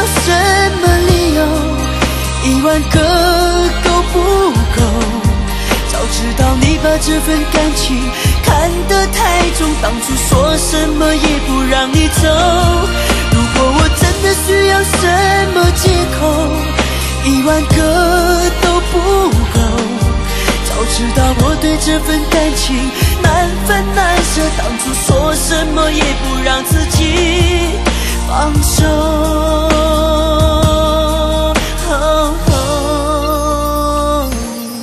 什么理由，1万个都不够。早知道你把这份感情看得太重，当初说什么也不让你走。如果我真的需要什么借口，1万个都不够。早知道我对这份感情难分难舍，当初说什么也不让自己放手。